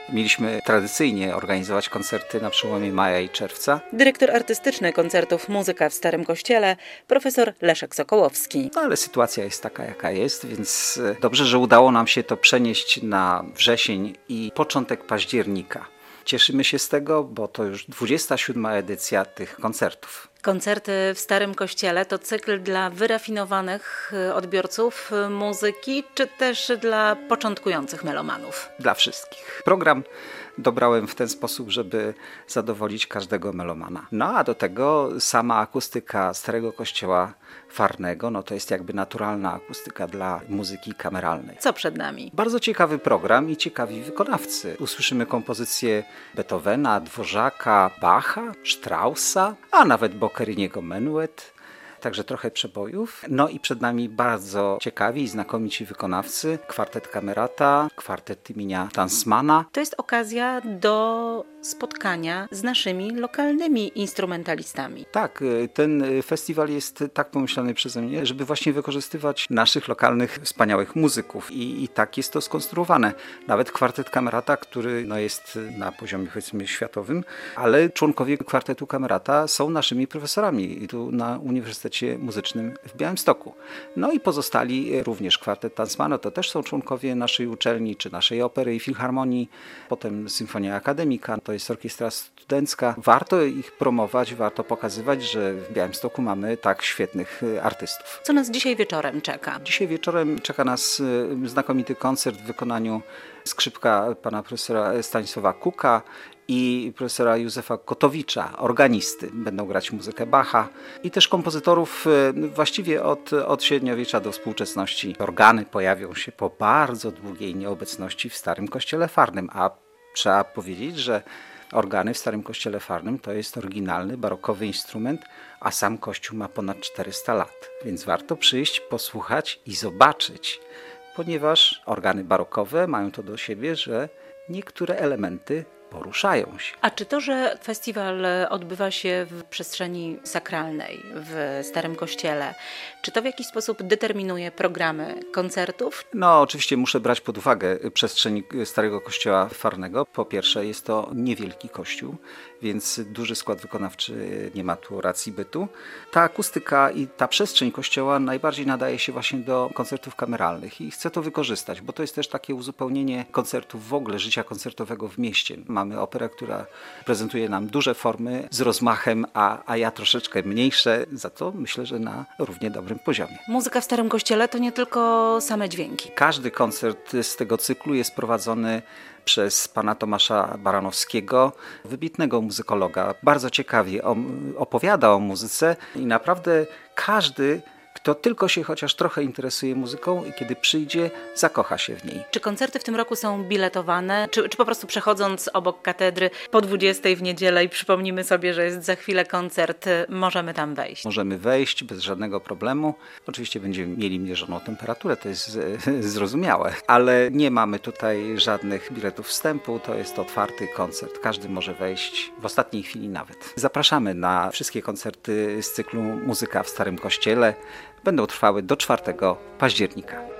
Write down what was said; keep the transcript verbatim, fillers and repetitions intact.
Mieliśmy tradycyjnie organizować koncerty na przełomie maja i czerwca. Dyrektor artystyczny koncertów Muzyka w Starym Kościele, profesor Leszek Sokołowski. No ale sytuacja jest taka, jaka jest, więc dobrze, że udało nam się to przenieść na wrzesień i początek października. Cieszymy się z tego, bo to już dwudziesta siódma edycja tych koncertów. Koncerty w Starym Kościele to cykl dla wyrafinowanych odbiorców muzyki, czy też dla początkujących melomanów? Dla wszystkich. Program dobrałem w ten sposób, żeby zadowolić każdego melomana. No a do tego sama akustyka Starego Kościoła Farnego, no to jest jakby naturalna akustyka dla muzyki kameralnej. Co przed nami? Bardzo ciekawy program i ciekawi wykonawcy. Usłyszymy kompozycje Beethovena, Dvořáka, Bacha, Straussa, a nawet Boccheriniego menuet. Także trochę przebojów. No i przed nami bardzo ciekawi i znakomici wykonawcy. Kwartet Camerata, kwartet imienia Tansmana. To jest okazja do spotkania z naszymi lokalnymi instrumentalistami. Tak, ten festiwal jest tak pomyślany przeze mnie, żeby właśnie wykorzystywać naszych lokalnych, wspaniałych muzyków. I, i tak jest to skonstruowane. Nawet kwartet Camerata, który no, jest na poziomie powiedzmy światowym, ale członkowie kwartetu Camerata są naszymi profesorami tu na Uniwersytecie Muzycznym w Białymstoku. No i pozostali również kwartet Tansmana, to też są członkowie naszej uczelni, czy naszej opery i filharmonii, potem Symfonia Akademika, to jest orkiestra studencka. Warto ich promować, warto pokazywać, że w Białymstoku mamy tak świetnych artystów. Co nas dzisiaj wieczorem czeka? Dzisiaj wieczorem czeka nas znakomity koncert w wykonaniu skrzypka pana profesora Stanisława Kuka i profesora Józefa Kotowicza, organisty. Będą grać muzykę Bacha i też kompozytorów właściwie od, od średniowiecza do współczesności. Organy pojawią się po bardzo długiej nieobecności w Starym Kościele Farnym, a trzeba powiedzieć, że organy w Starym Kościele Farnym to jest oryginalny, barokowy instrument, a sam kościół ma ponad czterysta lat. Więc warto przyjść, posłuchać i zobaczyć, ponieważ organy barokowe mają to do siebie, że niektóre elementy poruszają się. A czy to, że festiwal odbywa się w przestrzeni sakralnej w Starym Kościele, czy to w jakiś sposób determinuje programy koncertów? No oczywiście muszę brać pod uwagę przestrzeń Starego Kościoła Farnego. Po pierwsze jest to niewielki kościół, więc duży skład wykonawczy nie ma tu racji bytu. Ta akustyka i ta przestrzeń kościoła najbardziej nadaje się właśnie do koncertów kameralnych i chcę to wykorzystać, bo to jest też takie uzupełnienie koncertów w ogóle, życia koncertowego w mieście. Mamy operę, która prezentuje nam duże formy z rozmachem, a, a ja troszeczkę mniejsze, za to myślę, że na równie dobrym poziomie. Muzyka w Starym Kościele to nie tylko same dźwięki. Każdy koncert z tego cyklu jest prowadzony przez pana Tomasza Baranowskiego, wybitnego muzykologa. Bardzo ciekawie opowiada o muzyce i naprawdę każdy, kto tylko się chociaż trochę interesuje muzyką i kiedy przyjdzie, zakocha się w niej. Czy koncerty w tym roku są biletowane, czy, czy po prostu przechodząc obok katedry po dwudziestej w niedzielę i przypomnimy sobie, że jest za chwilę koncert, możemy tam wejść? Możemy wejść bez żadnego problemu. Oczywiście będziemy mieli mierzoną temperaturę, to jest zrozumiałe, ale nie mamy tutaj żadnych biletów wstępu, to jest otwarty koncert. Każdy może wejść, w ostatniej chwili nawet. Zapraszamy na wszystkie koncerty z cyklu Muzyka w Starym Kościele. Będą trwały do czwartego października.